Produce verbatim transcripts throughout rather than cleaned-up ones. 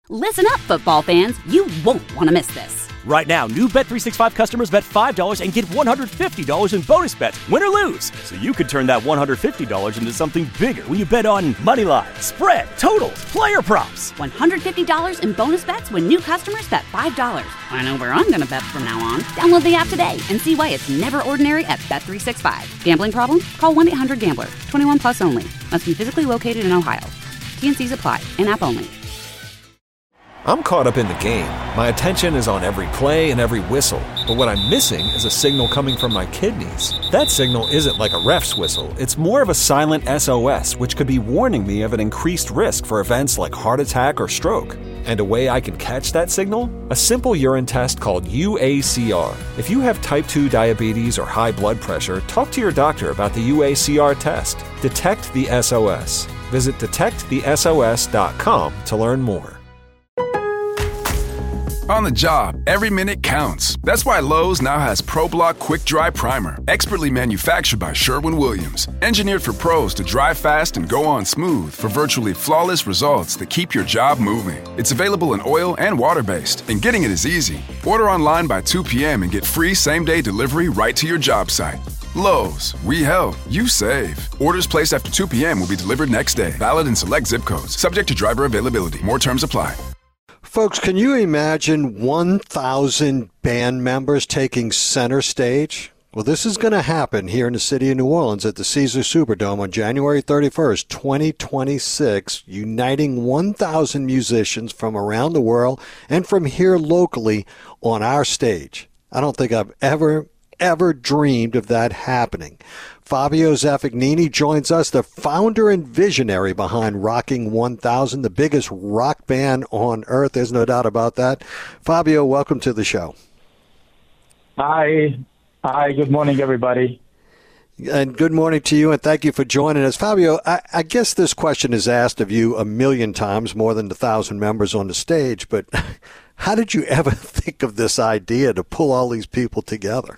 Listen up, football fans. You won't want to miss this. Right now, new Bet three sixty-five customers bet five dollars and get one hundred fifty dollars in bonus bets, win or lose. So you could turn that one hundred fifty dollars into something bigger when you bet on money line, spread, totals, player props. one hundred fifty dollars in bonus bets when new customers bet five dollars. I know where I'm going to bet from now on. Download the app today and see why it's never ordinary at Bet three sixty-five. Gambling problem? Call one eight hundred gambler. twenty-one plus only. Must be physically located in Ohio. T N Cs apply. In-app only. I'm caught up in the game. My attention is on every play and every whistle. But what I'm missing is a signal coming from my kidneys. That signal isn't like a ref's whistle. It's more of a silent S O S, which could be warning me of an increased risk for events like heart attack or stroke. And a way I can catch that signal? A simple urine test called U A C R. If you have type two diabetes or high blood pressure, talk to your doctor about the U A C R test. Detect the S O S. Visit detect the S O S dot com to learn more. On the job, every minute counts. That's why Lowe's now has ProBlock Quick Dry Primer, expertly manufactured by Sherwin-Williams. Engineered for pros to dry fast and go on smooth for virtually flawless results that keep your job moving. It's available in oil and water-based, and getting it is easy. Order online by two p.m. and get free same-day delivery right to your job site. Lowe's, we help, you save. Orders placed after two p.m. will be delivered next day. Valid in select zip codes. Subject to driver availability. More terms apply. Folks, can you imagine one thousand band members taking center stage? Well, this is going to happen here in the city of New Orleans at the Caesars Superdome on January thirty-first, twenty twenty-six, uniting one thousand musicians from around the world and from here locally on our stage. I don't think I've ever, ever dreamed of that happening. Fabio Zaffignini joins us, the founder and visionary behind Rocking one thousand, the biggest rock band on earth. There's no doubt about that. Fabio, welcome to the show. Hi. Hi, good morning, everybody. And good morning to you, and thank you for joining us. Fabio, I, I guess this question is asked of you a million times, more than a thousand members on the stage, but how did you ever think of this idea to pull all these people together?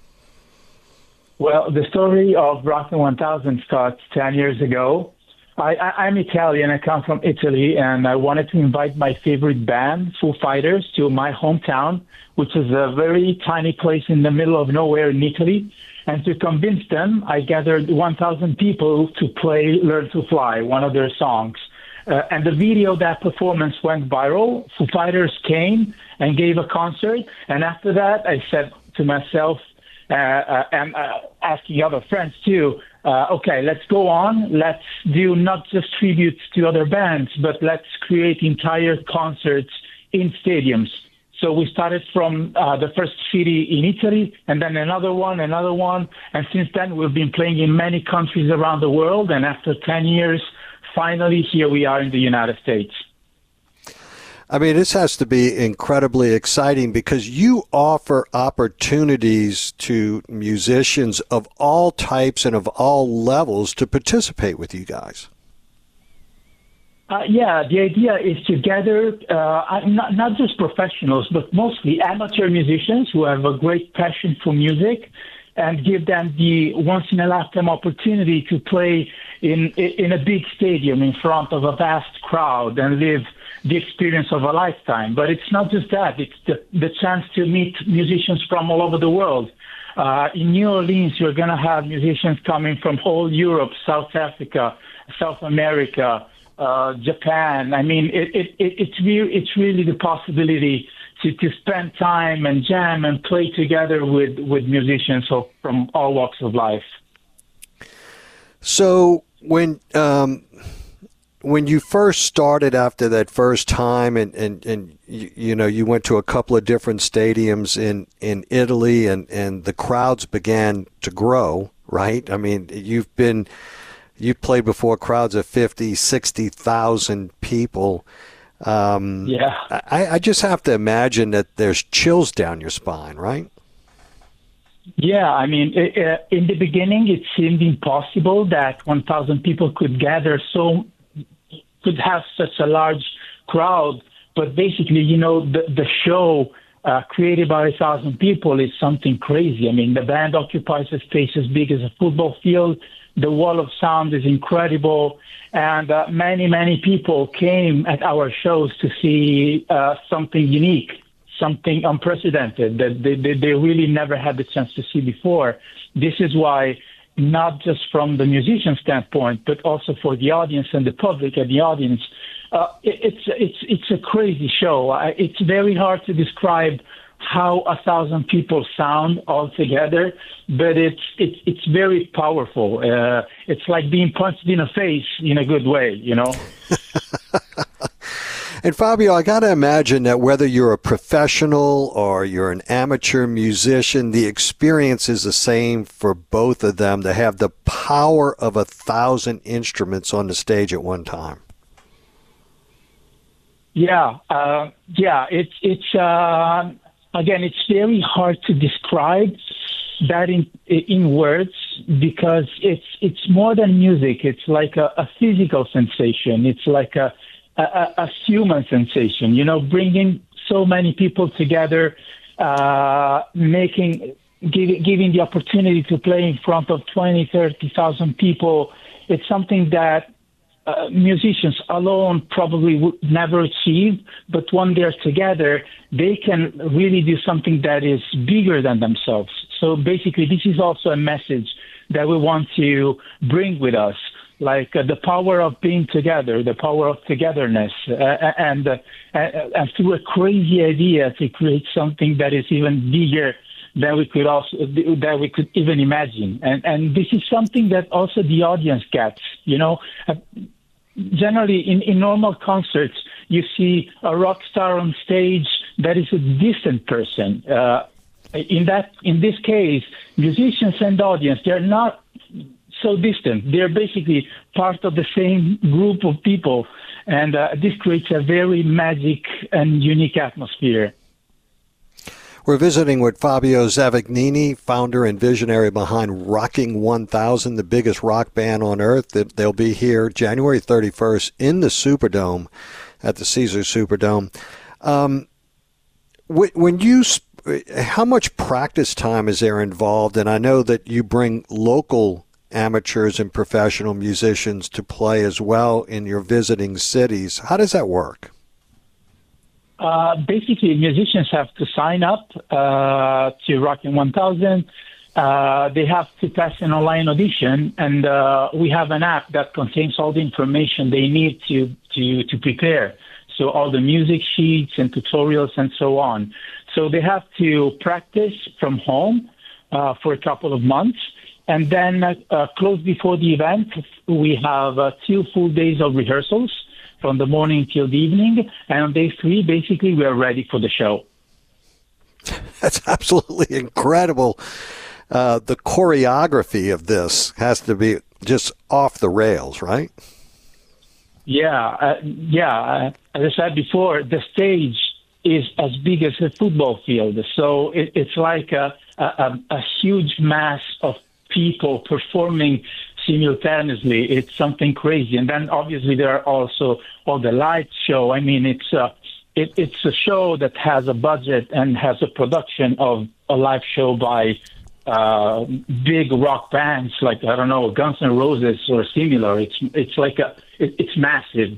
Well, the story of Rocking one thousand starts ten years ago. I, I, I'm Italian. I come from Italy, and I wanted to invite my favorite band, Foo Fighters, to my hometown, which is a very tiny place in the middle of nowhere in Italy. And to convince them, I gathered one thousand people to play Learn to Fly, one of their songs. Uh, and the video of that performance went viral. Foo Fighters came and gave a concert. And after that, I said to myself, Uh, uh, and uh, asking other friends too, uh, okay, let's go on. Let's do not just tributes to other bands, but let's create entire concerts in stadiums. So we started from uh, the first city in Italy, and then another one, another one. And since then, we've been playing in many countries around the world. And after ten years, finally, here we are in the United States. I mean, this has to be incredibly exciting because you offer opportunities to musicians of all types and of all levels to participate with you guys. Uh, yeah, the idea is to gather uh, not, not just professionals, but mostly amateur musicians who have a great passion for music and give them the once-in-a-lifetime opportunity to play in in a big stadium in front of a vast crowd and live the experience of a lifetime. But it's not just that. It's the, the chance to meet musicians from all over the world. Uh, in New Orleans, you're going to have musicians coming from whole Europe, South Africa, South America, uh, Japan. I mean, it, it, it, it's, re- it's really the possibility to, to spend time and jam and play together with, with musicians from all walks of life. So when... Um When you first started after that first time and, and, and you, you know, you went to a couple of different stadiums in, in Italy and, and the crowds began to grow, right? I mean, you've been, you played before crowds of fifty, sixty thousand people. Um, yeah. I, I just have to imagine that there's chills down your spine, right? Yeah, I mean, it, uh, in the beginning, it seemed impossible that one thousand people could gather so could have such a large crowd, but basically, you know, the, the show uh, created by a thousand people is something crazy. I mean, the band occupies a space as big as a football field. The wall of sound is incredible. And uh, many, many people came at our shows to see uh, something unique, something unprecedented that they, they, they really never had the chance to see before. This is why, not just from the musician standpoint, but also for the audience and the public and the audience, uh, it, it's it's it's a crazy show. I, it's very hard to describe how a thousand people sound all together, but it's it's it's very powerful. Uh, it's like being punched in the face in a good way, you know. And Fabio, I got to imagine that whether you're a professional or you're an amateur musician, the experience is the same for both of them to have the power of a thousand instruments on the stage at one time. Yeah, uh, yeah. It's it's uh, again, it's very hard to describe that in in words because it's it's more than music. It's like a, a physical sensation. It's like a A, a human sensation, you know, bringing so many people together, uh, making, giving, giving the opportunity to play in front of twenty, thirty thousand people. It's something that uh, musicians alone probably would never achieve, but when they're together, they can really do something that is bigger than themselves. So basically, this is also a message that we want to bring with us. Like uh, the power of being together, the power of togetherness, uh, and, uh, and through a crazy idea to create something that is even bigger than we could also that we could even imagine. And and this is something that also the audience gets. You know, uh, generally in, in normal concerts, you see a rock star on stage that is a distant person. Uh, in that in this case, musicians and audience, they're not so distant. They're basically part of the same group of people, and uh, this creates a very magic and unique atmosphere. We're visiting with Fabio Zavagnini, founder and visionary behind Rocking one thousand, the biggest rock band on earth. They'll be here January thirty-first in the Superdome, at the Caesars Superdome. Um, when you, how much practice time is there involved? And I know that you bring local amateurs and professional musicians to play as well in your visiting cities. How does that work? Uh, basically, musicians have to sign up uh, to Rocking one thousand. Uh, they have to pass an online audition, and uh, we have an app that contains all the information they need to, to, to prepare. So all the music sheets and tutorials and so on. So they have to practice from home uh, for a couple of months. And then uh, close before the event, we have uh, two full days of rehearsals from the morning till the evening. And on day three, basically, we are ready for the show. That's absolutely incredible. Uh, the choreography of this has to be just off the rails, right? Yeah, uh, yeah. Uh, as I said before, the stage is as big as a football field. So it, it's like a, a, a huge mass of people performing simultaneously. It's something crazy. And then obviously there are also all the light show. I mean, it's a, it, it's a show that has a budget and has a production of a live show by uh, big rock bands like, I don't know, Guns N' Roses or similar. It's it's like a, it, it's massive.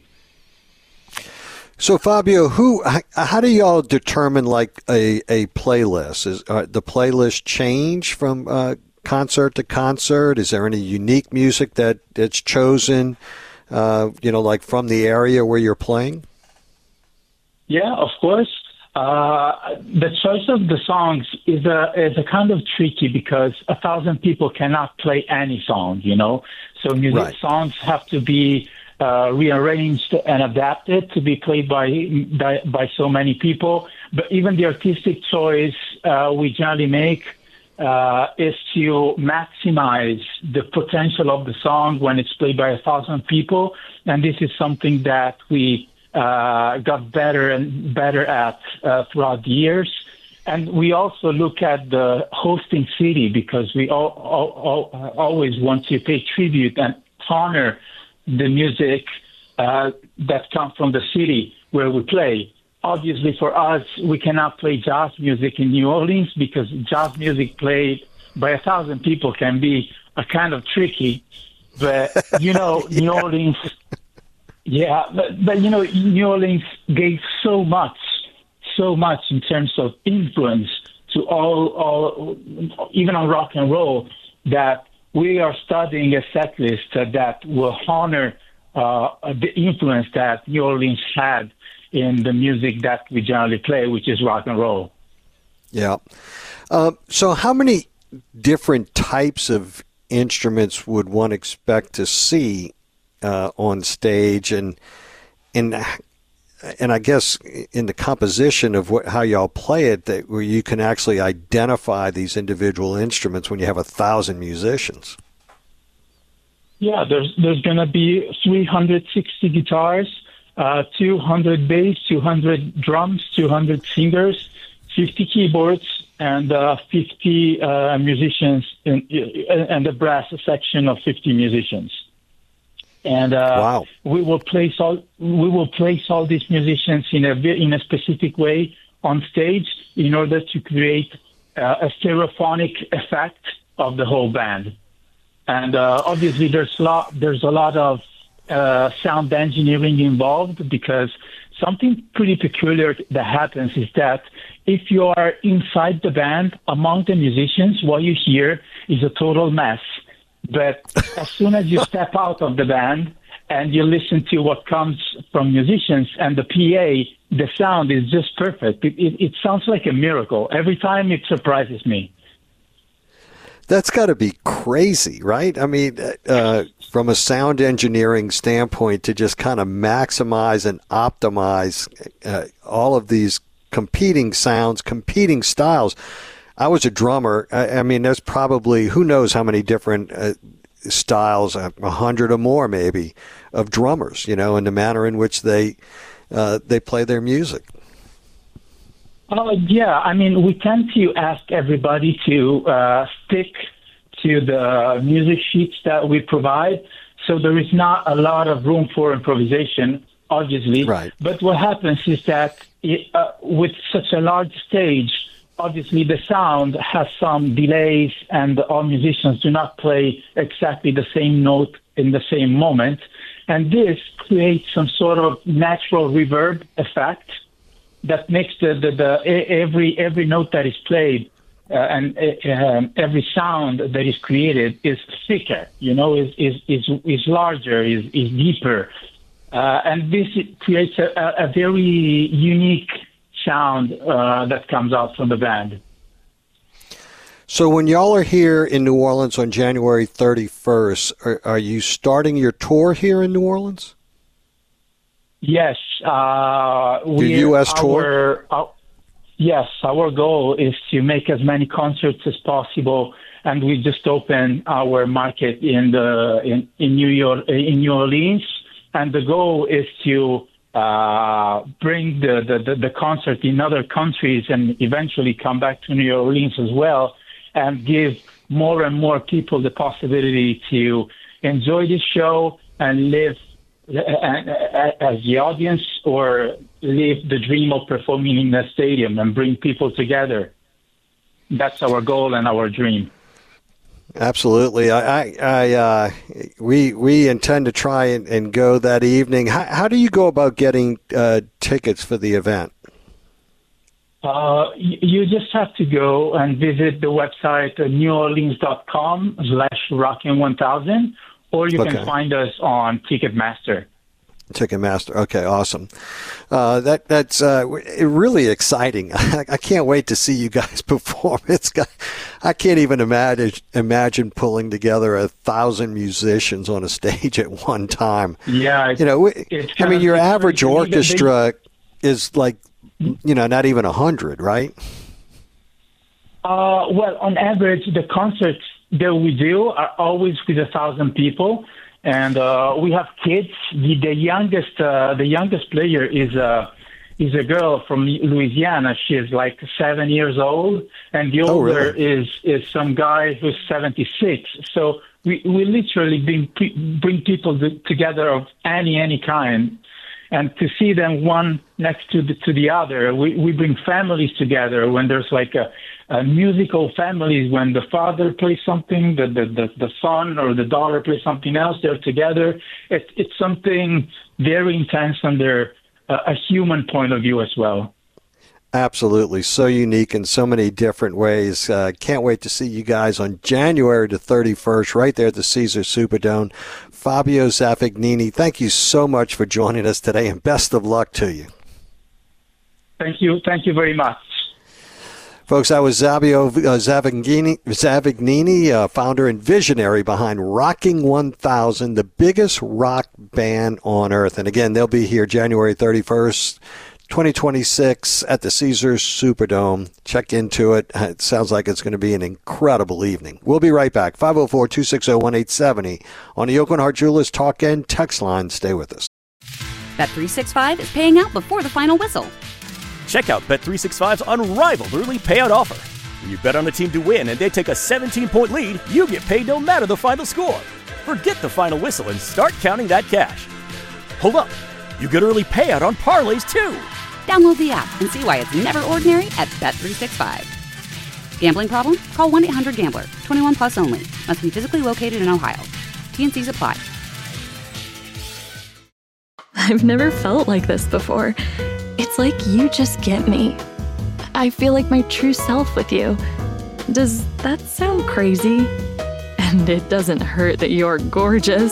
So Fabio, who, how do y'all determine like a, a playlist? Is uh, the playlist change from uh, concert to concert? Is there any unique music that that's chosen, uh, you know, like from the area where you're playing? Yeah, of course. Uh, the choice of the songs is a is a kind of tricky because a thousand people cannot play any song, you know. So music right. songs have to be uh, rearranged and adapted to be played by, by by so many people. But even the artistic choice uh, we generally make Uh, is to maximize the potential of the song when it's played by a thousand people. And this is something that we uh, got better and better at uh, throughout the years. And we also look at the hosting city because we all, all, all, always want to pay tribute and honor the music uh, that comes from the city where we play. obviously for us, we cannot play jazz music in New Orleans because jazz music played by a thousand people can be a kind of tricky. But, you know, New Orleans, yeah, but, but, you know, New Orleans gave so much, so much in terms of influence to all, all, even on rock and roll, that we are studying a set list that will honor uh, the influence that New Orleans had in the music that we generally play, which is rock and roll. Yeah. Uh, so how many different types of instruments would one expect to see uh, on stage, and and and I guess in the composition of what, how y'all play it, that where you can actually identify these individual instruments when you have a thousand musicians? Yeah, there's there's going to be three hundred sixty guitars, uh, two hundred bass, two hundred drums, two hundred singers, fifty keyboards, and uh, fifty uh, musicians, in, and the brass section of fifty musicians. And uh, wow. we will place all we will place all these musicians in a in a specific way on stage in order to create uh, a stereophonic effect of the whole band. And uh, obviously, there's a lot there's a lot of uh, sound engineering involved, because something pretty peculiar that happens is that if you are inside the band among the musicians, what you hear is a total mess. But as soon as you step out of the band and you listen to what comes from musicians and the P A, the sound is just perfect. It, it, it sounds like a miracle. Every time it surprises me. That's got to be crazy, right? I mean, uh, from a sound engineering standpoint, to just kind of maximize and optimize uh, all of these competing sounds, competing styles. I was a drummer. I, I mean, there's probably, who knows how many different uh, styles, a hundred or more maybe, of drummers, you know, and the manner in which they uh, they play their music. Uh, yeah, I mean, we tend to ask everybody to uh, stick to the music sheets that we provide, so there is not a lot of room for improvisation, obviously. Right. But what happens is that it, uh, with such a large stage, obviously the sound has some delays, and all musicians do not play exactly the same note in the same moment. And this creates some sort of natural reverb effect that makes the, the, the every every note that is played uh, and uh, um, every sound that is created is thicker, you know, is is is, is larger, is is deeper, uh, and this creates a, a very unique sound uh, that comes out from the band. So when y'all are here in New Orleans on January thirty-first, are, are you starting your tour here in New Orleans? Yes. Uh, the U S tour? Our, yes, our goal is to make as many concerts as possible, and we just opened our market in the in, in New York, in New Orleans, and the goal is to uh, bring the, the, the concert in other countries and eventually come back to New Orleans as well, and give more and more people the possibility to enjoy this show and live as the audience, or live the dream of performing in the stadium and bring people together. That's our goal and our dream. Absolutely. I, I, I uh, we we intend to try and, and go that evening. How, how do you go about getting uh, tickets for the event? Uh, you just have to go and visit the website uh, new orleans dot com slash rockin one thousand, or you Okay. can find us on Ticketmaster. Ticketmaster. Okay, awesome. Uh, that that's uh, really exciting. I, I can't wait to see you guys perform. It's got, I can't even imagine imagine pulling together a thousand musicians on a stage at one time. Yeah, you know, it's I mean, your average crazy. orchestra is like, you know, not even a hundred, right? Uh, well, on average, the concerts that we do are always with a thousand people, and uh, we have kids. The, the youngest, uh, the youngest player is a is a girl from Louisiana. She's like seven years old, and the Oh, older really? is is some guy who's seventy-six. So we we literally bring bring people together of any any kind. And to see them one next to the, to the other, we, we bring families together when there's like a, a musical families, when the father plays something, the, the, the, the son or the daughter plays something else, they're together. It, it's something very intense under a, a human point of view as well. Absolutely. So unique in so many different ways. Uh, can't wait to see you guys on January the thirty-first right there at the Caesars Superdome. Fabio Zavagnini, thank you so much for joining us today, and best of luck to you. Thank you. Thank you very much. Folks, that was Fabio uh, Zavagnini, Zavagnini uh, founder and visionary behind Rocking one thousand, the biggest rock band on earth. And again, they'll be here January thirty-first. twenty twenty-six at the Caesars Superdome. Check into it. It sounds like it's going to be an incredible evening. We'll be right back. five oh four, two six oh, one eight seven oh on the Aucoin Hart Jewelers Talk and Text line. Stay with us. Bet three sixty-five is paying out before the final whistle. Check out Bet three sixty-five's unrivaled early payout offer. When you bet on a team to win and they take a seventeen-point lead, you get paid no matter the final score. Forget the final whistle and start counting that cash. Hold up. You get early payout on parlays, too. Download the app and see why it's never ordinary at Bet three sixty-five. Gambling problem? Call one eight hundred gambler. twenty-one plus only. Must be physically located in Ohio. T and C's apply. I've never felt like this before. It's like you just get me. I feel like my true self with you. Does that sound crazy? And it doesn't hurt that you're gorgeous.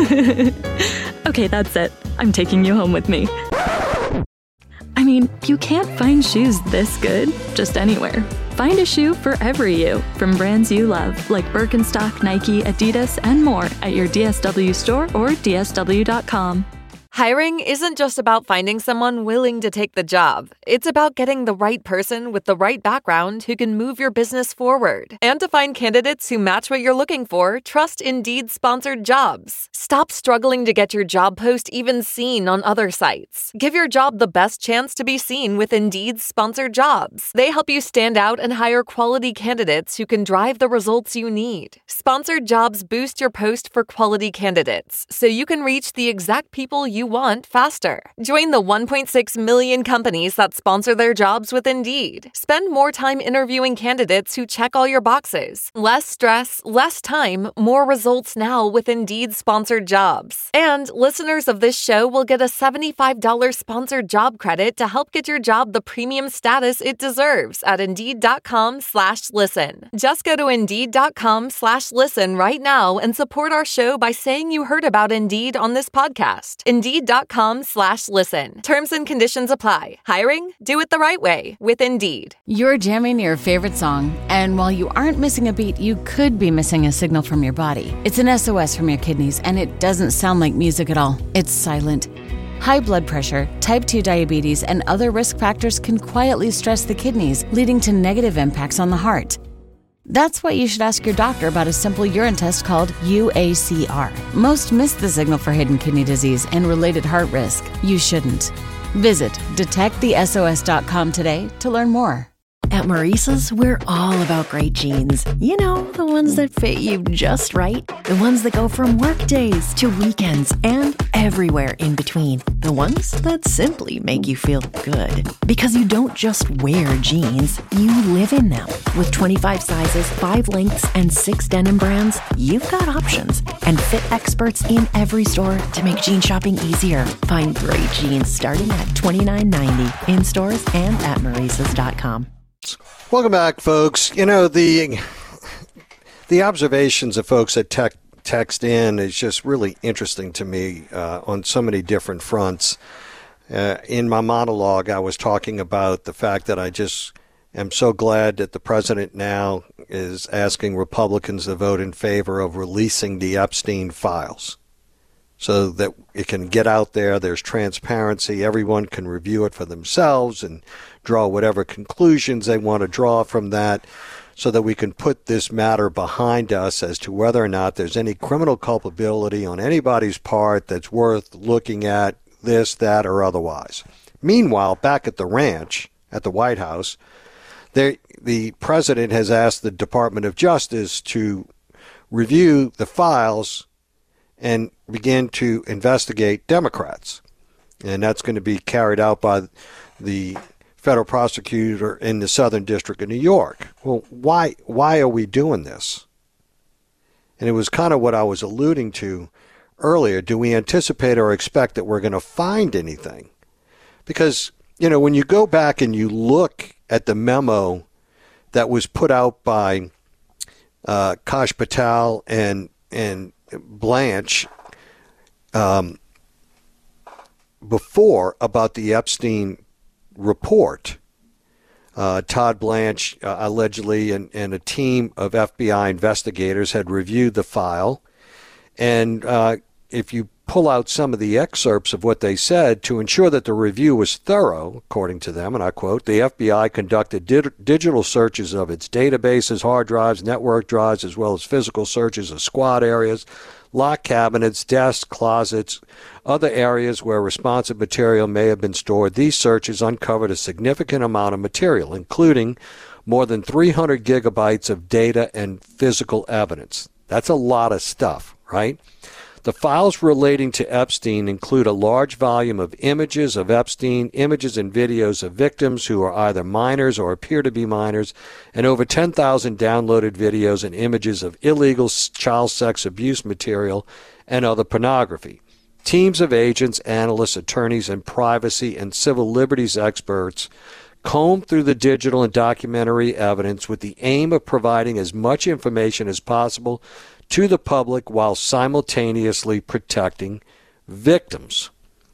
Okay, that's it. I'm taking you home with me. I mean, you can't find shoes this good just anywhere. Find a shoe for every you from brands you love, like Birkenstock, Nike, Adidas, and more at your D S W store or D S W dot com. Hiring isn't just about finding someone willing to take the job. It's about getting the right person with the right background who can move your business forward. And to find candidates who match what you're looking for, trust Indeed-sponsored jobs. Stop struggling to get your job post even seen on other sites. Give your job the best chance to be seen with Indeed-sponsored jobs. They help you stand out and hire quality candidates who can drive the results you need. Sponsored jobs boost your post for quality candidates, so you can reach the exact people you want faster. Join the one point six million companies that sponsor their jobs with Indeed. Spend more time interviewing candidates who check all your boxes. Less stress, less time, more results now with Indeed-sponsored jobs. And listeners of this show will get a seventy-five dollars sponsored job credit to help get your job the premium status it deserves at Indeed.com slash listen. Just go to Indeed.com slash listen right now and support our show by saying you heard about Indeed on this podcast. Indeed.com slash listen. Terms and conditions apply. Hiring? Do it the right way with Indeed. You're jamming your favorite song, and while you aren't missing a beat, you could be missing a signal from your body. It's an S O S from your kidneys, and it doesn't sound like music at all. It's silent. High blood pressure, type two diabetes, and other risk factors can quietly stress the kidneys, leading to negative impacts on the heart. That's why you should ask your doctor about a simple urine test called U A C R. Most miss the signal for hidden kidney disease and related heart risk. You shouldn't. Visit detect the S O S dot com today to learn more. At Maurice's, we're all about great jeans. You know, the ones that fit you just right. The ones that go from work days to weekends and everywhere in between. The ones that simply make you feel good. Because you don't just wear jeans, you live in them. With twenty-five sizes, five lengths, and six denim brands, you've got options. And fit experts in every store to make jean shopping easier. Find great jeans starting at twenty-nine ninety in stores and at Maurice's dot com. Welcome back, folks. You know, the the observations of folks that tech, text in is just really interesting to me uh, on so many different fronts. Uh, in my monologue, I was talking about the fact that I just am so glad that the president now is asking Republicans to vote in favor of releasing the Epstein files so that it can get out there. There's transparency. Everyone can review it for themselves and draw whatever conclusions they want to draw from that, so that we can put this matter behind us as to whether or not there's any criminal culpability on anybody's part that's worth looking at, this, that, or otherwise. Meanwhile, back at the ranch, at the White House, there, the president has asked the Department of Justice to review the files and begin to investigate Democrats. and that's going to be carried out by the federal prosecutor in the Southern District of New York. Well, why why are we doing this? And it was kind of what I was alluding to earlier. Do we anticipate or expect that we're going to find anything? Because, you know, when you go back and you look at the memo that was put out by uh, Kash Patel and and Blanche um, before about the Epstein report, uh, Todd Blanche uh, allegedly and, and a team of F B I investigators had reviewed the file. And uh, if you pull out some of the excerpts of what they said, to ensure that the review was thorough, according to them, and I quote, the F B I conducted di- digital searches of its databases, hard drives, network drives, as well as physical searches of squad areas, locked cabinets, desks, closets, other areas where responsive material may have been stored. These searches uncovered a significant amount of material, including more than three hundred gigabytes of data and physical evidence. That's a lot of stuff, right? The files relating to Epstein include a large volume of images of Epstein, images and videos of victims who are either minors or appear to be minors, and over ten thousand downloaded videos and images of illegal child sex abuse material and other pornography. Teams of agents, analysts, attorneys, and privacy and civil liberties experts combed through the digital and documentary evidence with the aim of providing as much information as possible to the public while simultaneously protecting victims.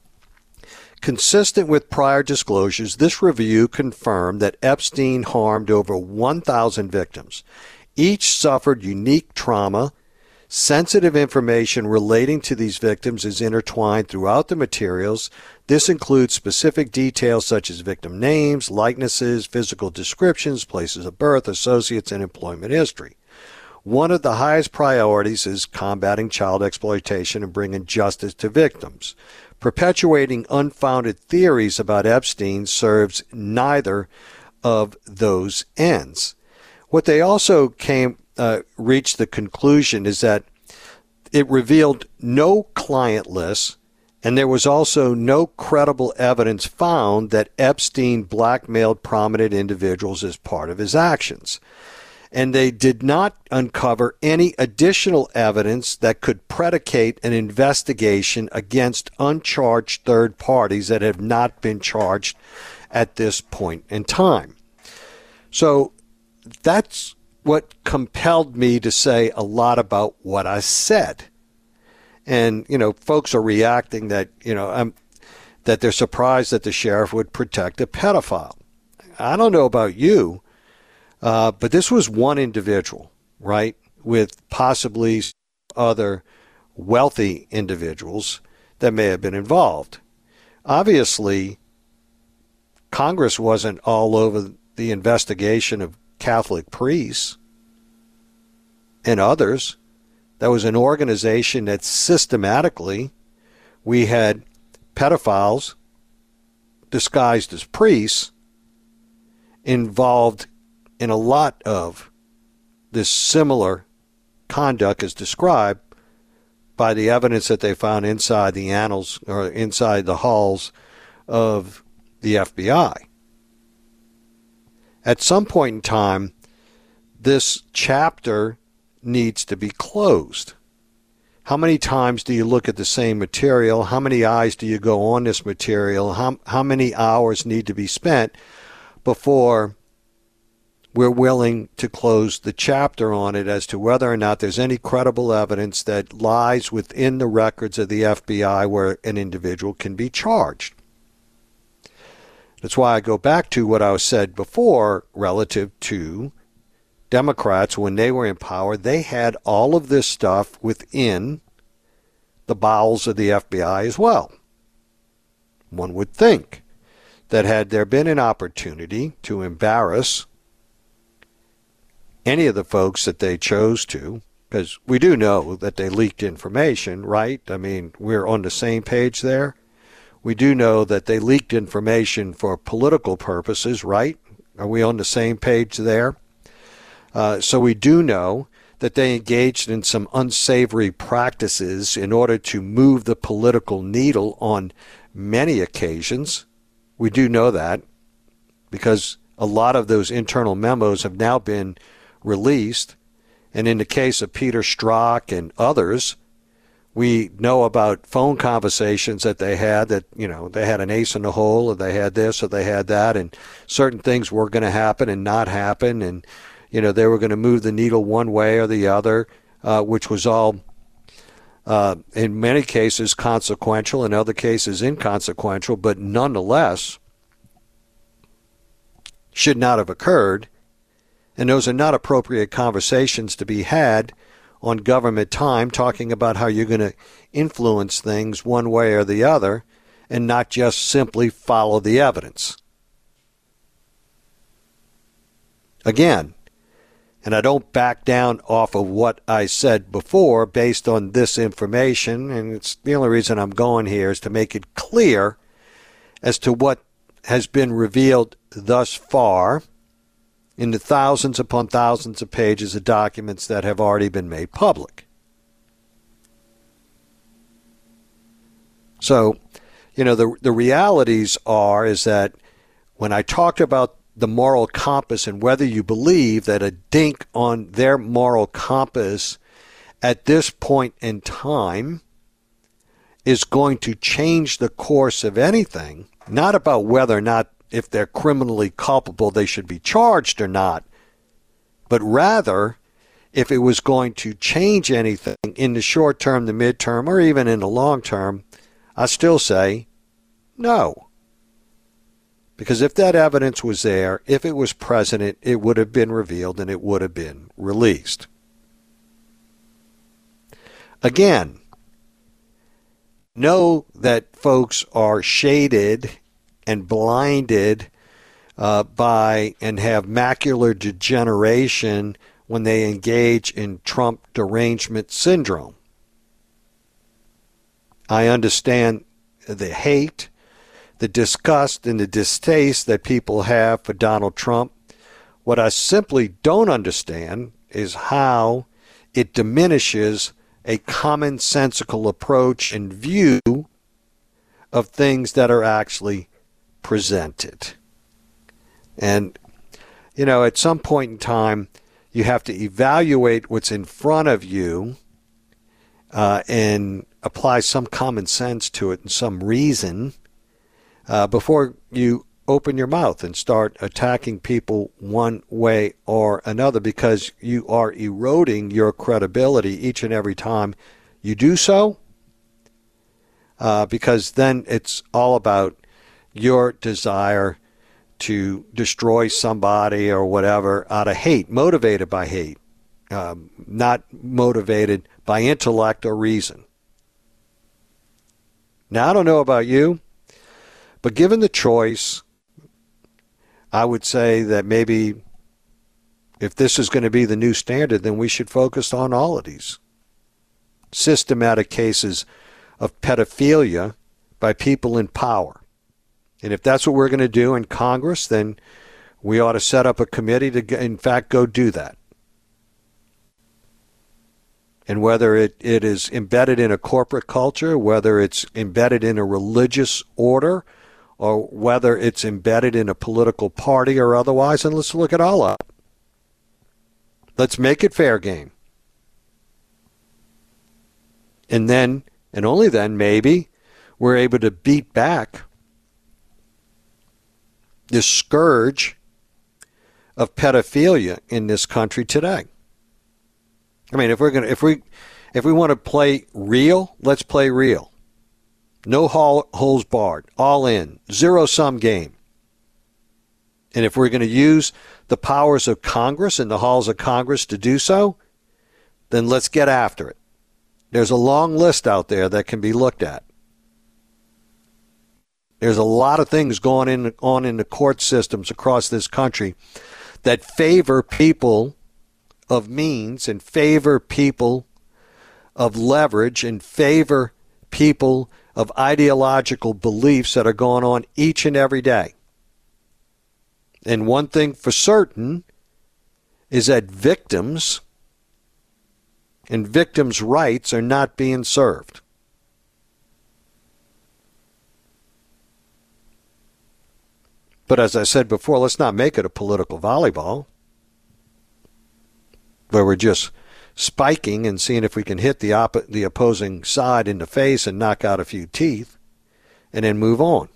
Consistent with prior disclosures, this review confirmed that Epstein harmed over one thousand victims. Each suffered unique trauma. Sensitive information relating to these victims is intertwined throughout the materials. This includes specific details such as victim names, likenesses, physical descriptions, places of birth, associates, and employment history. One of the highest priorities is combating child exploitation and bringing justice to victims. Perpetuating unfounded theories about Epstein serves neither of those ends. What they also came uh, reached the conclusion is that it revealed no client lists, and there was also no credible evidence found that Epstein blackmailed prominent individuals as part of his actions. And they did not uncover any additional evidence that could predicate an investigation against uncharged third parties that have not been charged at this point in time. So that's what compelled me to say a lot about what I said. And, you know, folks are reacting that, you know, um, that they're surprised that the sheriff would protect a pedophile. I don't know about you. Uh, but this was one individual, right, with possibly other wealthy individuals that may have been involved. Obviously, Congress wasn't all over the investigation of Catholic priests and others. That was an organization that systematically we had pedophiles disguised as priests involved in a lot of this similar conduct as described by the evidence that they found inside the annals or inside the halls of the F B I. At some point in time, this chapter needs to be closed. How many times do you look at the same material? How many eyes do you go on this material? How, how many hours need to be spent before we're willing to close the chapter on it as to whether or not there's any credible evidence that lies within the records of the F B I where an individual can be charged? That's why I go back to what I said before relative to Democrats. When they were in power, they had all of this stuff within the bowels of the F B I as well. One would think that had there been an opportunity to embarrass any of the folks that they chose to, because we do know that they leaked information, right? I mean, we're on the same page there. We do know that they leaked information for political purposes, right? Are we on the same page there? Uh, so we do know that they engaged in some unsavory practices in order to move the political needle on many occasions. We do know that because a lot of those internal memos have now been released. And in the case of Peter Strzok and others, we know about phone conversations that they had that, you know, they had an ace in the hole, or they had this, or they had that, and certain things were going to happen and not happen. And, you know, they were going to move the needle one way or the other, uh, which was all, uh, in many cases, consequential, in other cases, inconsequential, but nonetheless should not have occurred. And those are not appropriate conversations to be had on government time, talking about how you're going to influence things one way or the other and not just simply follow the evidence. Again, and I don't back down off of what I said before based on this information, and it's the only reason I'm going here is to make it clear as to what has been revealed thus far in the thousands upon thousands of pages of documents that have already been made public. So, you know, the the realities are is that when I talked about the moral compass and whether you believe that a dink on their moral compass at this point in time is going to change the course of anything, not about whether or not if they're criminally culpable they should be charged or not, but rather if it was going to change anything in the short term, the midterm, or even in the long term, I still say no. Because if that evidence was there, if it was present, it would have been revealed and it would have been released. Again, know that folks are shaded and blinded uh, by and have macular degeneration when they engage in Trump derangement syndrome. I understand the hate, the disgust, and the distaste that people have for Donald Trump. What I simply don't understand is how it diminishes a commonsensical approach and view of things that are actually presented. And, you know, at some point in time, you have to evaluate what's in front of you uh, and apply some common sense to it and some reason uh, before you open your mouth and start attacking people one way or another, because you are eroding your credibility each and every time you do so, uh, because then it's all about your desire to destroy somebody or whatever out of hate, motivated by hate, um, not motivated by intellect or reason. Now, I don't know about you, but given the choice, I would say that maybe if this is going to be the new standard, then we should focus on all of these systematic cases of pedophilia by people in power. And if that's what we're going to do in Congress, then we ought to set up a committee to, in fact, go do that. And whether it, it is embedded in a corporate culture, whether it's embedded in a religious order, or whether it's embedded in a political party or otherwise, and let's look at all of it. Let's make it fair game. And then, and only then, maybe, we're able to beat back this scourge of pedophilia in this country today. I mean, if we're gonna, if we, if we want to play real, let's play real. No holes barred, all in, zero sum game. And if we're going to use the powers of Congress and the halls of Congress to do so, then let's get after it. There's a long list out there that can be looked at. There's a lot of things going in, on in the court systems across this country that favor people of means and favor people of leverage and favor people of ideological beliefs that are going on each and every day. And one thing for certain is that victims and victims' rights are not being served. But as I said before, let's not make it a political volleyball where we're just spiking and seeing if we can hit the op- the opposing side in the face and knock out a few teeth and then move on.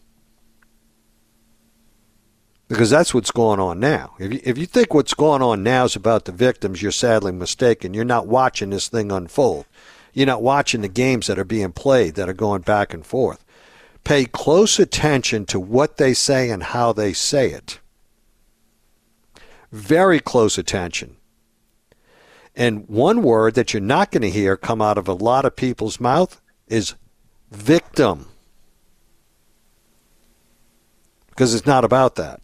Because that's what's going on now. If you, if you think what's going on now is about the victims, you're sadly mistaken. You're not watching this thing unfold. You're not watching the games that are being played, that are going back and forth. Pay close attention to what they say and how they say it. Very close attention. And one word that you're not going to hear come out of a lot of people's mouth is victim. Because it's not about that.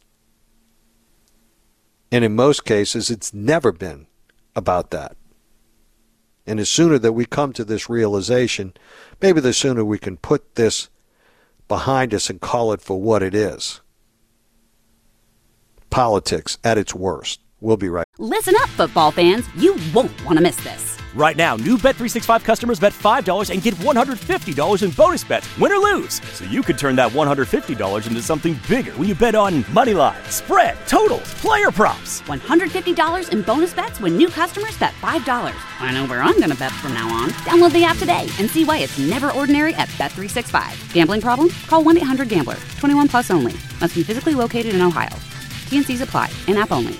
And in most cases, it's never been about that. And the sooner that we come to this realization, maybe the sooner we can put this behind us and call it for what it is. Politics at its worst. We'll be right back. Listen up, football fans. You won't want to miss this. Right now, new Bet three sixty-five customers bet five dollars and get one hundred fifty dollars in bonus bets, win or lose. So you could turn that one hundred fifty dollars into something bigger when you bet on money line, spread, totals, player props. one hundred fifty dollars in bonus bets when new customers bet five dollars. I know where I'm going to bet from now on. Download the app today and see why it's never ordinary at Bet three sixty-five. Gambling problem? Call one eight hundred gambler. twenty-one plus only. Must be physically located in Ohio. T and C's apply. In-app only.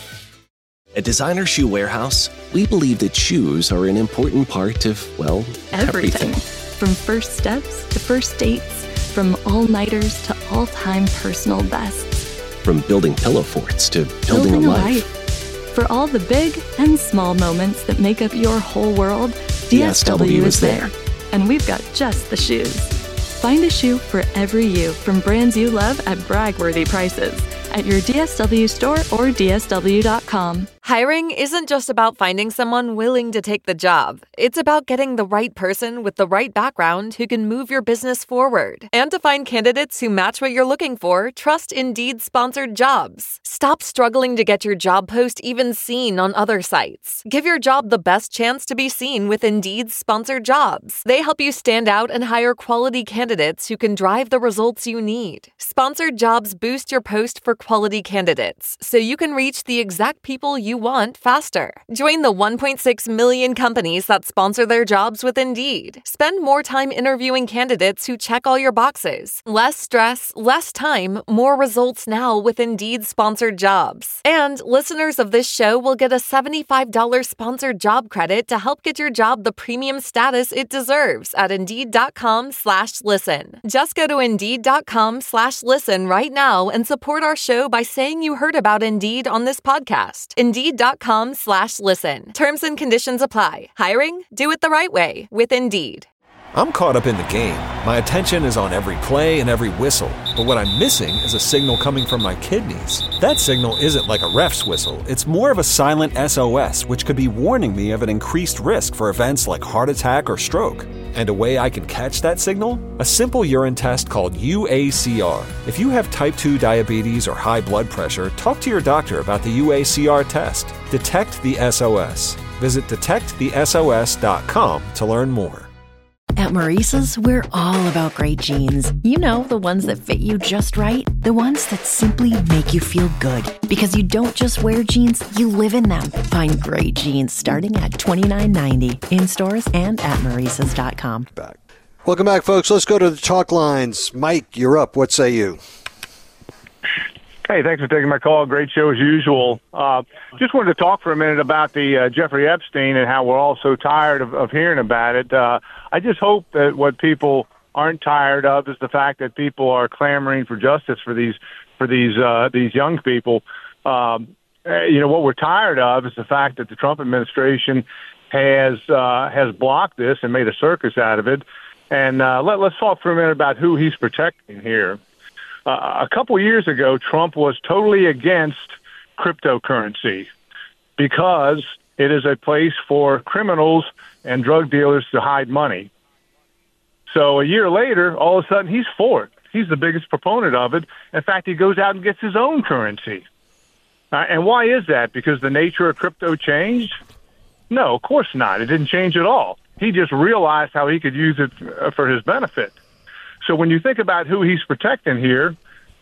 At Designer Shoe Warehouse, we believe that shoes are an important part of, well, Everything. everything. From first steps to first dates, from all-nighters to all-time personal bests. From building pillow forts to building, Building a a life. life. For all the big and small moments that make up your whole world, D S W is there. And we've got just the shoes. Find a shoe for every you from brands you love at brag-worthy prices at your D S W store or D S W dot com. Hiring isn't just about finding someone willing to take the job. It's about getting the right person with the right background who can move your business forward. And to find candidates who match what you're looking for, trust Indeed sponsored jobs. Stop struggling to get your job post even seen on other sites. Give your job the best chance to be seen with Indeed sponsored jobs. They help you stand out and hire quality candidates who can drive the results you need. Sponsored jobs boost your post for quality candidates, so you can reach the exact people you want faster. Join the one point six million companies that sponsor their jobs with Indeed. Spend more time interviewing candidates who check all your boxes. Less stress, less time, more results now with Indeed sponsored jobs. And listeners of this show will get a seventy-five dollars sponsored job credit to help get your job the premium status it deserves at Indeed.com slash listen. Just go to Indeed.com slash listen right now and support our show by saying you heard about Indeed on this podcast. Indeed.com slash listen. Terms and conditions apply. Hiring? Do it the right way with Indeed. I'm caught up in the game. My attention is on every play and every whistle. But what I'm missing is a signal coming from my kidneys. That signal isn't like a ref's whistle. It's more of a silent S O S, which could be warning me of an increased risk for events like heart attack or stroke. And a way I can catch that signal? A simple urine test called U A C R. If you have type two diabetes or high blood pressure, talk to your doctor about the U A C R test. Detect the S O S. Visit detect the S O S dot com to learn more. At Maurice's, we're all about great jeans. You know, the ones that fit you just right. The ones that simply make you feel good. Because you don't just wear jeans, you live in them. Find great jeans starting at twenty-nine ninety in stores and at maurices dot com. Back. Welcome back, folks. Let's go to the talk lines. Mike, you're up. What say you? Hey, thanks for taking my call. Great show as usual. Uh, just wanted to talk for a minute about the uh, Jeffrey Epstein and how we're all so tired of, of hearing about it. Uh, I just hope that what people aren't tired of is the fact that people are clamoring for justice for these for these uh, these young people. Um, you know, what we're tired of is the fact that the Trump administration has uh, has blocked this and made a circus out of it. And uh, let, let's talk for a minute about who he's protecting here. Uh, a couple years ago, Trump was totally against cryptocurrency because it is a place for criminals and drug dealers to hide money. So a year later, all of a sudden, he's for it. He's the biggest proponent of it. In fact, he goes out and gets his own currency. Uh, and why is that? Because the nature of crypto changed? No, of course not. It didn't change at all. He just realized how he could use it for his benefit. So when you think about who he's protecting here,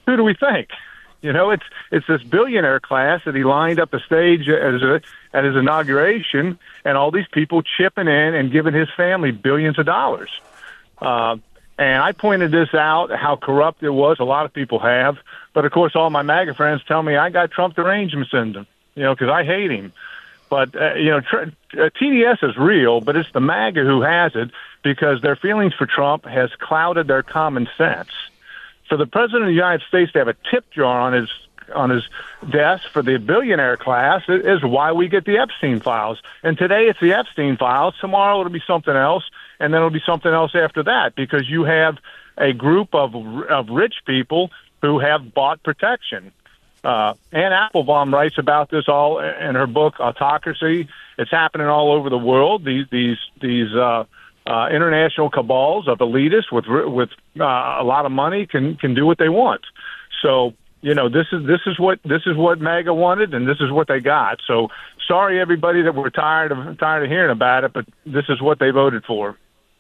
who do we think? You know, it's it's this billionaire class that he lined up the stage as a, at his inauguration, and all these people chipping in and giving his family billions of dollars. Uh, and I pointed this out, how corrupt it was. A lot of people have. But, of course, all my MAGA friends tell me I got Trump derangement syndrome, you know, because I hate him. But, uh, you know, tr- uh, T D S is real, but it's the MAGA who has it because their feelings for Trump has clouded their common sense. For the President of the United States to have a tip jar on his on his desk for the billionaire class is why we get the Epstein files. And today it's the Epstein files. Tomorrow it'll be something else, and then it'll be something else after that because you have a group of of rich people who have bought protection. Uh, Anne Applebaum writes about this all in her book Autocracy. It's happening all over the world. These these these uh, uh, international cabals of elitists with with uh, a lot of money can can do what they want. So you know this is this is what this is what MAGA wanted, and this is what they got. So sorry everybody that we're tired of tired of hearing about it, but this is what they voted for.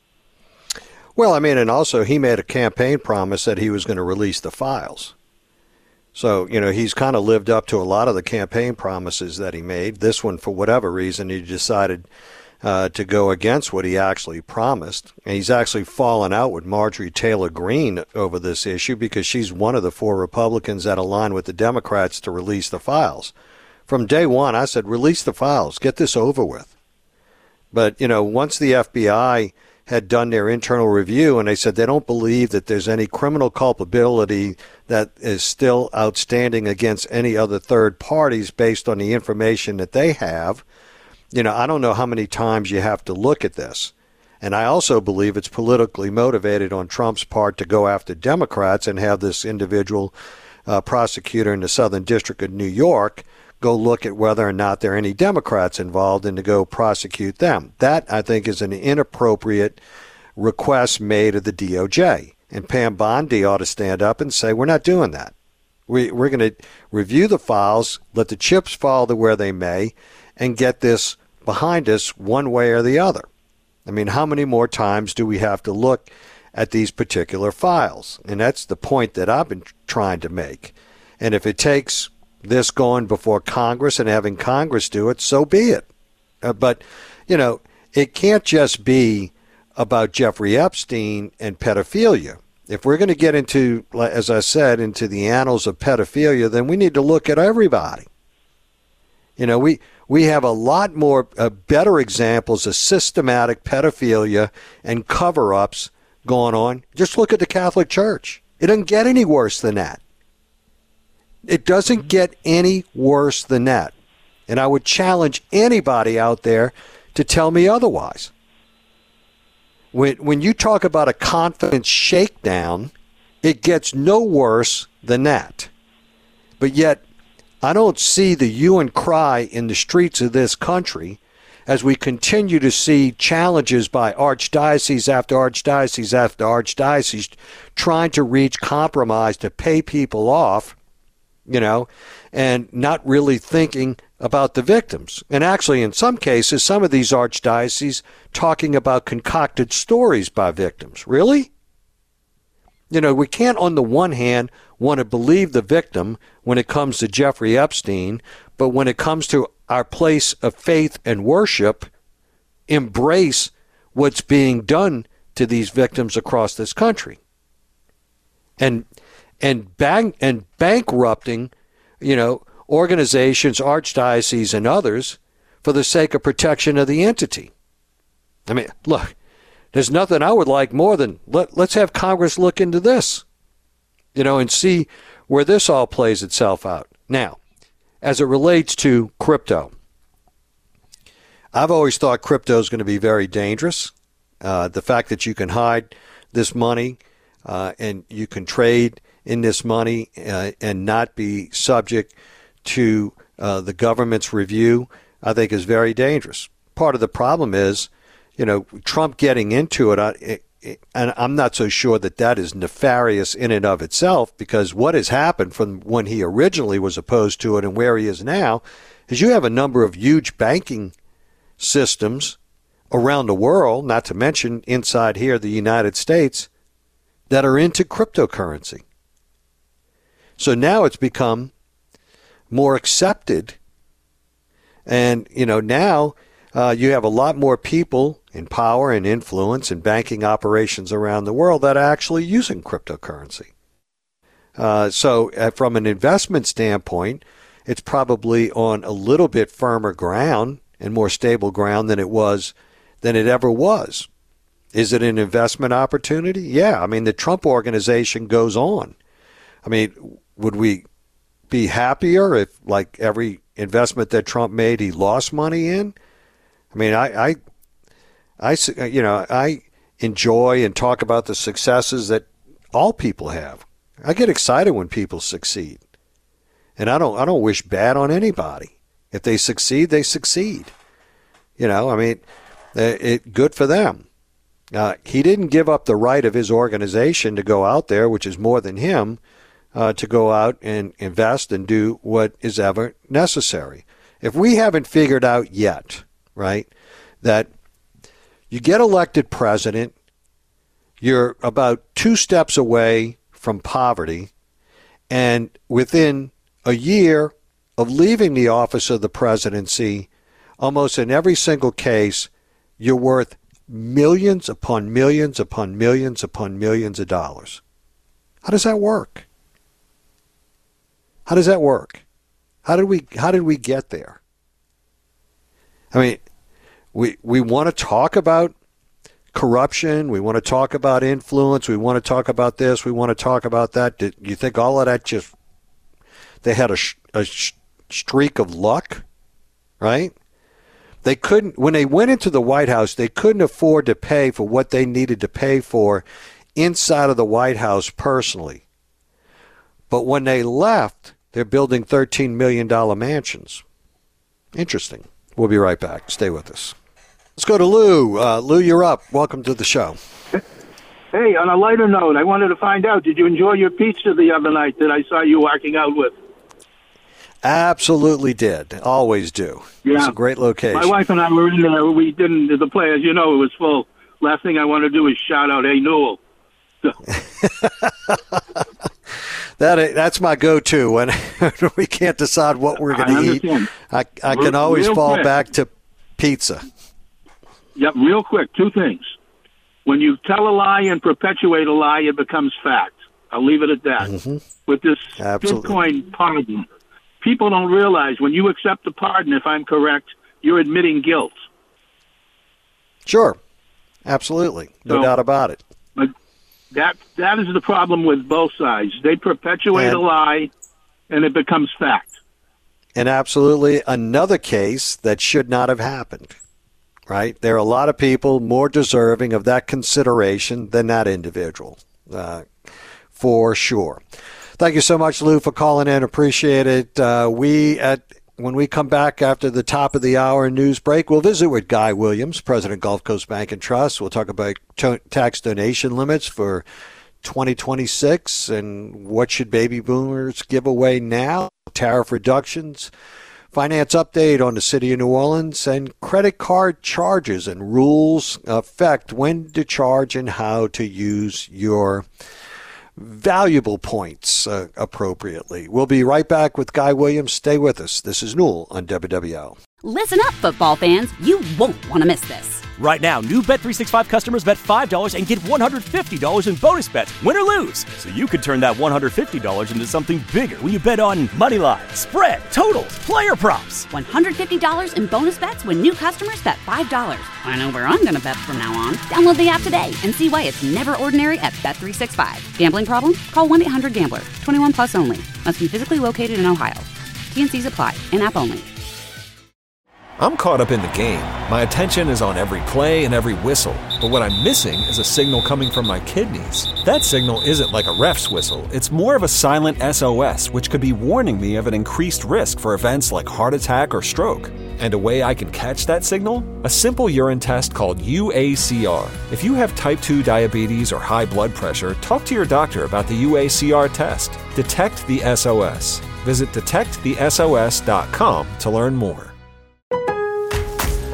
Well, I mean, and also he made a campaign promise that he was going to release the files. So, you know, he's kind of lived up to a lot of the campaign promises that he made. This one, for whatever reason, he decided uh, to go against what he actually promised. And he's actually fallen out with Marjorie Taylor Greene over this issue because she's one of the four Republicans that align with the Democrats to release the files. From day one, I said, release the files. Get this over with. But, you know, once the F B I had done their internal review, and they said they don't believe that there's any criminal culpability that is still outstanding against any other third parties based on the information that they have. You know, I don't know how many times you have to look at this. And I also believe it's politically motivated on Trump's part to go after Democrats and have this individual uh, prosecutor in the Southern District of New York go look at whether or not there are any Democrats involved and to go prosecute them. That, I think, is an inappropriate request made of the D O J. And Pam Bondi ought to stand up and say, we're not doing that. We, we're going to review the files, let the chips fall to where they may, and get this behind us one way or the other. I mean, how many more times do we have to look at these particular files? And that's the point that I've been trying to make. And if it takes this going before Congress and having Congress do it, so be it. Uh, but, you know, it can't just be about Jeffrey Epstein and pedophilia. If we're going to get into, as I said, into the annals of pedophilia, then we need to look at everybody. You know, we, we have a lot more, uh, better examples of systematic pedophilia and cover-ups going on. Just look at the Catholic Church. It doesn't get any worse than that. It doesn't get any worse than that. And I would challenge anybody out there to tell me otherwise. When when you talk about a confidence shakedown, it gets no worse than that. But yet, I don't see the hue and cry in the streets of this country as we continue to see challenges by archdiocese after archdiocese after archdiocese trying to reach compromise to pay people off, you know, and not really thinking about the victims. And actually, in some cases, some of these archdioceses talking about concocted stories by victims. Really? You know, we can't, on the one hand, want to believe the victim when it comes to Jeffrey Epstein, but when it comes to our place of faith and worship, embrace what's being done to these victims across this country. And and bank and bankrupting, you know, organizations, archdioceses, and others for the sake of protection of the entity. I mean, look, there's nothing I would like more than let, let's have Congress look into this, you know, and see where this all plays itself out. Now, as it relates to crypto, I've always thought crypto is going to be very dangerous. Uh, the fact that you can hide this money uh, and you can trade in this money uh, and not be subject to uh, the government's review, I think is very dangerous. Part of the problem is, you know, Trump getting into it, I, it, it, and I'm not so sure that that is nefarious in and of itself, because what has happened from when he originally was opposed to it and where he is now is you have a number of huge banking systems around the world, not to mention inside here, the United States, that are into cryptocurrency. So now it's become more accepted. And, you know, now uh, you have a lot more people in power and influence in banking operations around the world that are actually using cryptocurrency. Uh, so uh, from an investment standpoint, it's probably on a little bit firmer ground and more stable ground than it was, than it ever was. Is it an investment opportunity? Yeah. I mean, the Trump organization goes on. I mean, would we be happier if, like every investment that Trump made, he lost money in? I mean, I, I, I, you know, I enjoy and talk about the successes that all people have. I get excited when people succeed, and I don't, I don't wish bad on anybody. If they succeed, they succeed. You know, I mean, it, it good for them. Uh, he didn't give up the right of his organization to go out there, which is more than him, uh, to go out and invest and do what is ever necessary. If we haven't figured out yet, right, that you get elected president, you're about two steps away from poverty, and within a year of leaving the office of the presidency, almost in every single case, you're worth millions upon millions upon millions upon millions of dollars. How does that work? How does that work? How did we how did we get there? I mean, we we want to talk about corruption, we want to talk about influence, we want to talk about this, we want to talk about that. Did you think all of that just, they had a, sh- a sh- streak of luck, right? They couldn't, when they went into the White House, they couldn't afford to pay for what they needed to pay for inside of the White House personally. But when they left, they're building thirteen million dollars mansions. Interesting. We'll be right back. Stay with us. Let's go to Lou. Uh, Lou, you're up. Welcome to the show. Hey, on a lighter note, I wanted to find out, did you enjoy your pizza the other night that I saw you walking out with? Absolutely did. Always do. Yeah. It's a great location. My wife and I were in there. We didn't, the play, as you know, it was full. Last thing I want to do is shout out, hey, Newell. So. that That's my go-to when we can't decide what we're going to eat. I, I can always real fall quick. back to pizza. Yep, real quick, two things. When you tell a lie and perpetuate a lie, it becomes fact. I'll leave it at that. Mm-hmm. With this Absolutely. Bitcoin pardon, people don't realize when you accept the pardon, if I'm correct, you're admitting guilt. Sure. Absolutely. No So, doubt about it. But that that is the problem with both sides. They perpetuate And- a lie, and it becomes fact. And absolutely another case that should not have happened. Right? There are a lot of people more deserving of that consideration than that individual, uh, for sure. Thank you so much, Lou, for calling in. Appreciate it. Uh, we at when we come back after the top of the hour news break, we'll visit with Guy Williams, President, Gulf Coast Bank and Trust. We'll talk about to- tax donation limits for twenty twenty-six and what should baby boomers give away now, tariff reductions, finance update on the city of New Orleans, and credit card charges and rules affect when to charge and how to use your valuable points uh, appropriately. We'll be right back with Guy Williams. Stay with us. This is Newell on W W L. Listen up, football fans. You won't want to miss this. Right now, new Bet three sixty-five customers bet five dollars and get one hundred fifty dollars in bonus bets, win or lose. So you could turn that one hundred fifty dollars into something bigger when you bet on money line, spread, totals, player props. one hundred fifty dollars in bonus bets when new customers bet five dollars. I know where I'm going to bet from now on. Download the app today and see why it's never ordinary at Bet three sixty-five. Gambling problem? Call one eight hundred gambler. twenty-one plus only. Must be physically located in Ohio. T N Cs apply. In-app only. I'm caught up in the game. My attention is on every play and every whistle. But what I'm missing is a signal coming from my kidneys. That signal isn't like a ref's whistle. It's more of a silent S O S, which could be warning me of an increased risk for events like heart attack or stroke. And a way I can catch that signal? A simple urine test called U A C R. If you have type two diabetes or high blood pressure, talk to your doctor about the U A C R test. Detect the S O S. Visit detect the S O S dot com to learn more.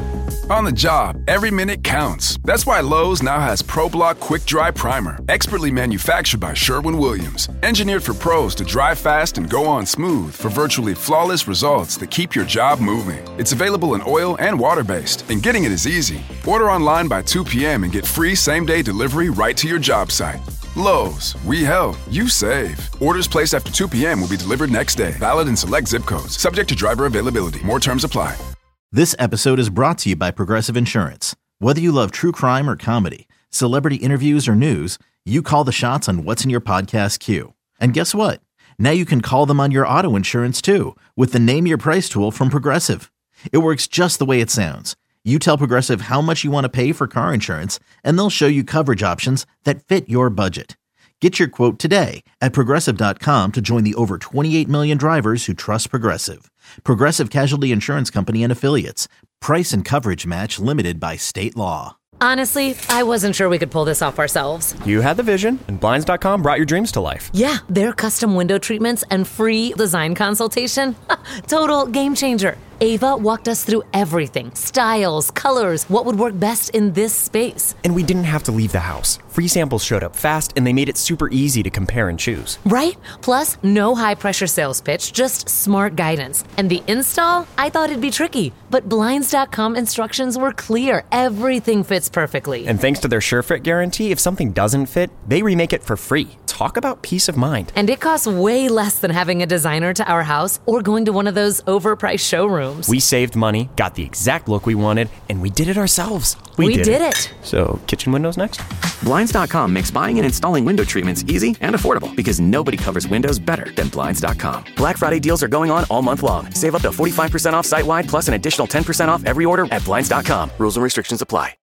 On the job, every minute counts. That's why Lowe's now has ProBlock Quick Dry Primer, expertly manufactured by Sherwin-Williams. Engineered for pros to dry fast and go on smooth for virtually flawless results that keep your job moving. It's available in oil and water-based, and getting it is easy. Order online by two p.m. and get free same-day delivery right to your job site. Lowe's, we help, you save. Orders placed after two p.m. will be delivered next day. Valid in select zip codes. Subject to driver availability. More terms apply. This episode is brought to you by Progressive Insurance. Whether you love true crime or comedy, celebrity interviews or news, you call the shots on what's in your podcast queue. And guess what? Now you can call them on your auto insurance too with the Name Your Price tool from Progressive. It works just the way it sounds. You tell Progressive how much you want to pay for car insurance, and they'll show you coverage options that fit your budget. Get your quote today at Progressive dot com to join the over twenty-eight million drivers who trust Progressive. Progressive Casualty Insurance Company and Affiliates. Price and coverage match limited by state law. Honestly, I wasn't sure we could pull this off ourselves. You had the vision, and Blinds dot com brought your dreams to life. Yeah, their custom window treatments and free design consultation. Total game changer. Ava walked us through everything. Styles, colors, what would work best in this space. And we didn't have to leave the house. Free samples showed up fast, and they made it super easy to compare and choose. Right? Plus, no high-pressure sales pitch, just smart guidance. And the install? I thought it'd be tricky, but Blinds dot com instructions were clear. Everything fits perfectly. And thanks to their SureFit guarantee, if something doesn't fit, they remake it for free. Talk about peace of mind. And it costs way less than having a designer to our house or going to one of those overpriced showrooms. We saved money, got the exact look we wanted, and we did it ourselves. We, we did, did it. it. So, kitchen windows next? Blinds dot com makes buying and installing window treatments easy and affordable because nobody covers windows better than Blinds dot com. Black Friday deals are going on all month long. Save up to forty-five percent off site-wide plus an additional ten percent off every order at Blinds dot com. Rules and restrictions apply.